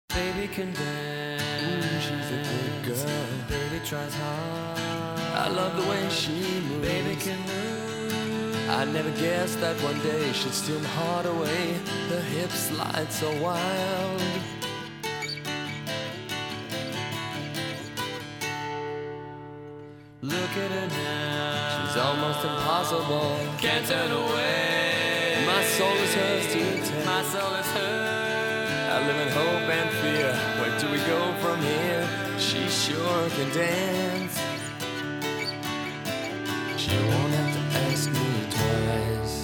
Baby can dance. She's a good girl. Baby tries hard. I love the way she moves. Baby can move. I never guessed that one day she'd steal my heart away. Her hips slide so wild. Look at her now. She's almost impossible. Can't turn away. My soul is hers to take. My soul is hers. I live in hope and fear. Where do we go from here? She sure can dance. She won't have to ask me twice.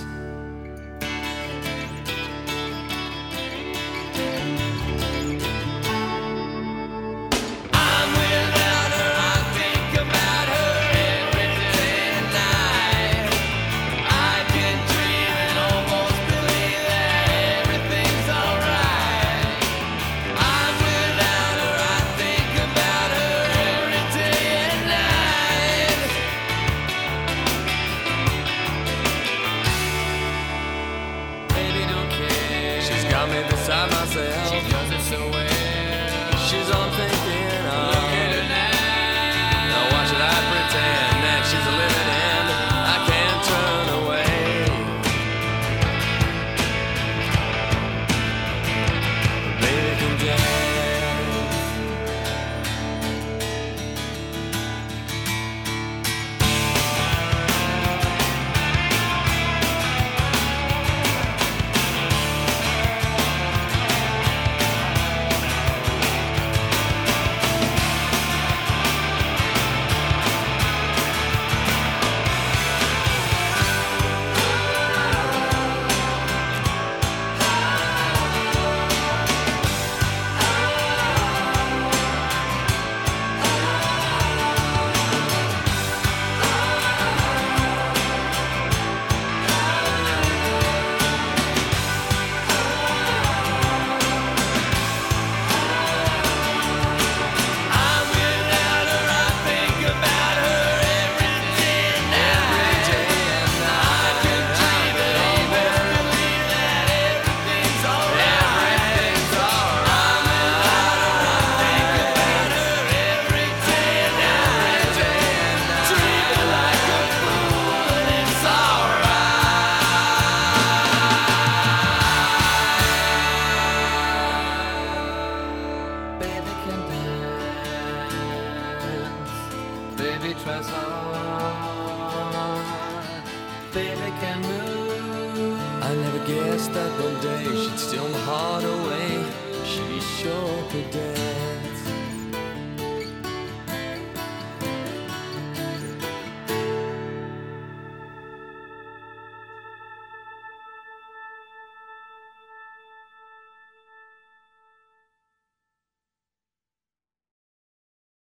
I'm without her. I think about her every day and night. I've been dreaming, almost believe that everything's alright. I'm without her. I think about her every day and night. Baby don't care. She's got me beside myself. She does it so well. She's all I'm thinking of. Look at her now. Now why should I pretend that she's a living end? I can't turn away. Baby can dance. I'm without her. I think about her every day and night. I've been dreaming, almost believe that everything's alright. I'm without her. I think about her every day and night. Dreaming like a fool, and it's alright. Baby can dance. Baby tries hard. Baby can move. I never guessed that one day she'd steal my heart away. She sure could dance.